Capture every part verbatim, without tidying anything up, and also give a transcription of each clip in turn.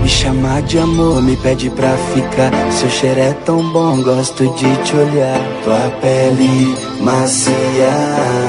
me chamar de amor, me pede pra ficar. Seu cheiro é tão bom, gosto de te olhar. Tua pele macia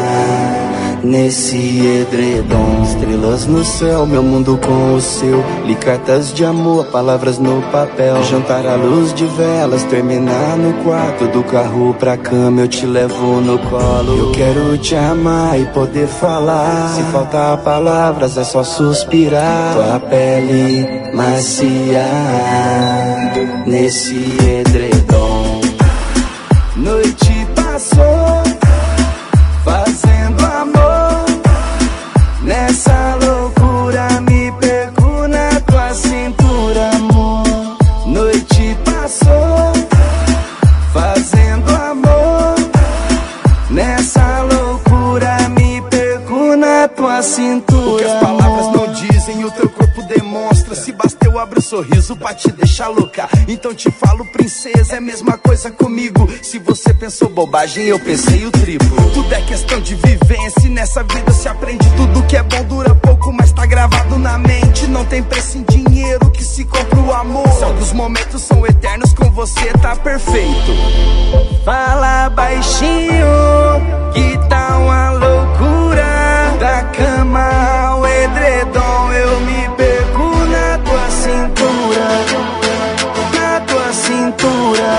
nesse edredom, estrelas no céu, meu mundo com o seu. Li cartas de amor, palavras no papel. Jantar à luz de velas, terminar no quarto. Do carro pra cama eu te levo no colo. Eu quero te amar e poder falar. Se faltar palavras é só suspirar. Tua pele macia nesse edredom. Noite passou fazendo amor, nessa loucura me perco na tua cintura, amor. Noite passou fazendo amor, nessa loucura me perco na tua cintura. O que as palavras não dizem, o teu corpo demonstra. Se basta eu abro o sorriso pra te deixar louca. Então te falo, princesa, é a mesma coisa comigo. Se você pensou bobagem, eu pensei o triplo. Tudo é questão de vivência e nessa vida se aprende. Tudo que é bom dura pouco, mas tá gravado na mente. Não tem preço em dinheiro que se compra o amor. Se alguns momentos são eternos, com você tá perfeito. Fala baixinho, que tá uma loucura. Da cama ao edredom eu me perco na tua cintura, na tua cintura.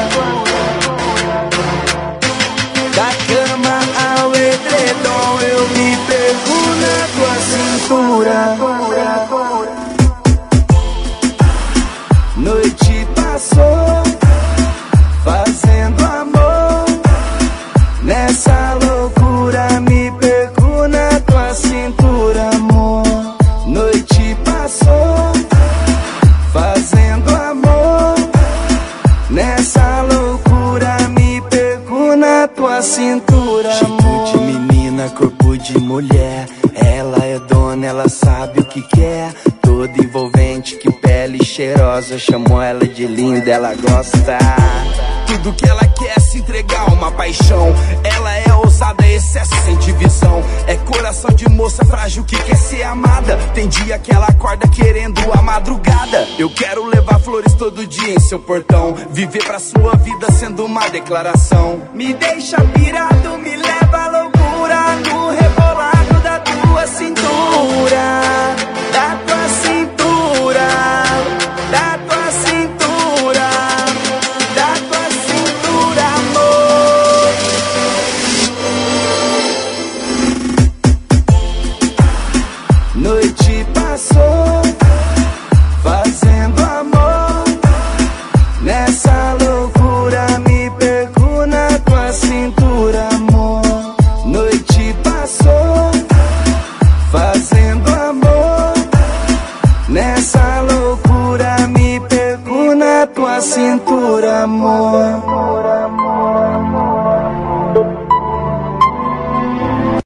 Da cama ao edredom eu me perco na tua cintura. Noite passou fazendo amor, nessa loucura me perco na tua cintura, amor. Noite passou fazendo amor, nessa loucura me perco na tua cintura, amor. Jeito de menina, corpo de mulher. Ela é dona, ela sabe o que quer. Toda envolvente, que pele cheirosa. Chamou ela de linda, ela gosta. Tudo que ela quer é se entregar, uma paixão. Ela é ousada, excesso sem divisão. É coração de moça frágil que quer ser amada. Tem dia que ela acorda querendo a madrugada. Eu quero levar flores todo dia em seu portão. Viver pra sua vida sendo uma declaração. Me deixa pirado, me leva à loucura, no rebolado da tua cintura, da tua cintura, da tua cintura, da tua cintura, amor. Noite passou fazendo amor, nessa loucura me perco na tua cintura, amor. Noite passou fazendo amor, nessa loucura me perco na tua cintura, amor.